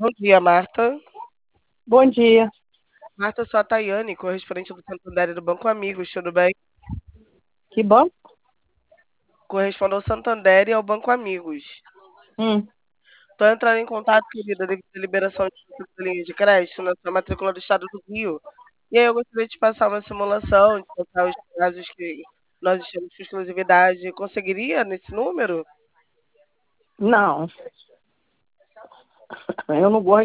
Bom dia, Marta. Bom dia. Marta, eu sou a Tayane, correspondente do Santander e do Banco Amigos, tudo bem? Que bom? Correspondo ao Santander e ao Banco Amigos. Hum, Estou entrando em contato, querida, devido à liberação de linha de crédito na sua matrícula do Estado do Rio. E aí eu gostaria de passar uma simulação, de passar os casos que nós estamos com exclusividade. Conseguiria nesse número? não, eu não gosto